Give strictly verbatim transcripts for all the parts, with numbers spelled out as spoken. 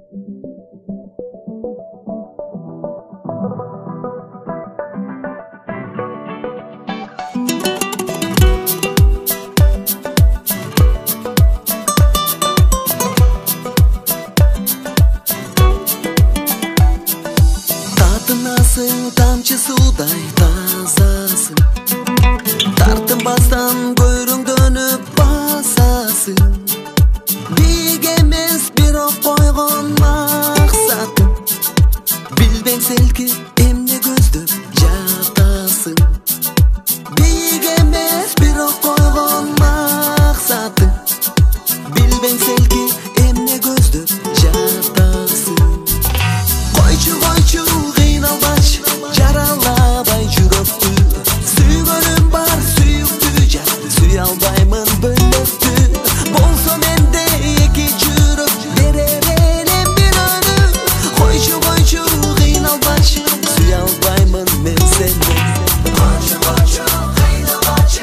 Татынасың тамчы судай тазасың, тартынбастан көрүңдөнүп басасың. Бийик эмес бирок койгон максатың, билбең селки эмне көздөп жатасың. Бийик эмес бирок койгон максатың, билбең селки эмне көздөп жатасың. Койчу койчу кыйналбачы, жаралабай жүрөктү, сүйгөнүм бар сүйүктү жат, сүйө албаймын бөлөктү. Болсо менде эки жүрөк, берер элем бирөөнү. Койчу койчу кыйналбачы, сүйө албаймын мен сени. Койчу койчу кыйналбачы,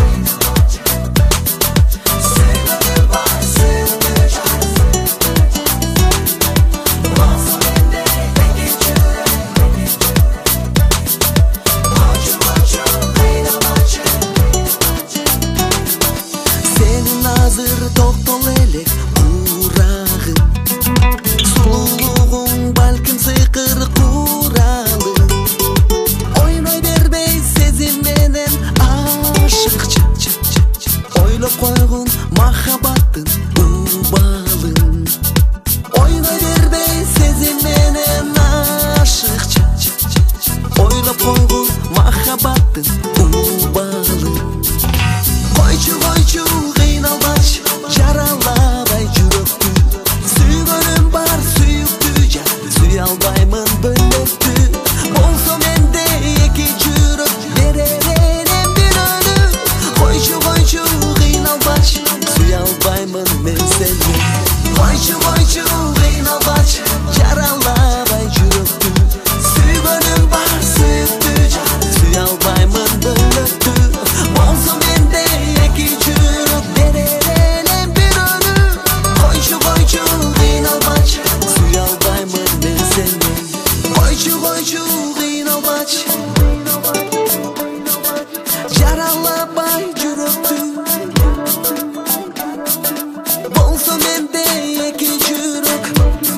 сүйгөнүм бар сүйүктү жат, болсо менде эки жүрөк. Койчу койчу кыйналбачы, сенин азыр токтол элек урагың, сулуулугуң балким сыйкыр куралың. Ойной бербей сезим менен ашыкчы, ойлоп койгун махабаттын убалын. Ойной бербей сезим менен ашыкчы, ойлоп койгун махабаттын убалын. Койчу койчу кыйналбачы, жаралабай жүрөктү, сүйгөнүм бар сүйүктү жат, сүйө албаймын бөлөктү. Болсо менде эки жүрөк, берер элем бирөөнү. Койчу койчу кыйналбачы, сүйө албаймын мен сени. Койчу койчу кыйналбачы, жаралабай жүрөктү, сүйгөнүм бар сүйүктү жат, сүйө албаймын бөлөктү. Болсо менде эки жүрөк, берер элем бирөөнү. Койчу койчу кыйналбачы, сүйө албаймын мен сени. Койчу койчу кыйналбачы, жаралабай жүрөктү, болсо менде эки жүрөк.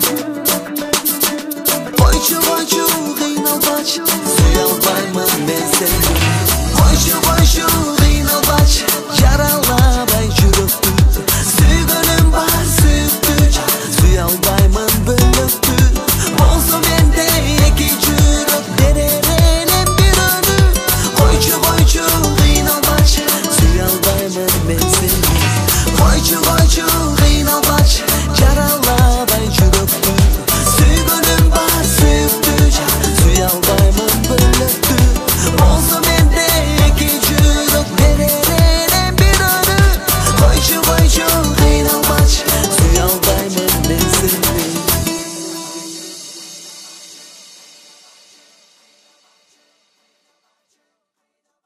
Койчу койчу кыйналбачы, сүйө албаймын мен сени. Койчу койчу кыйналбачы, жаралабай жүрөктү, сүйгөнүм бар сүйүктү жат, сүйө албаймын бөлөктү.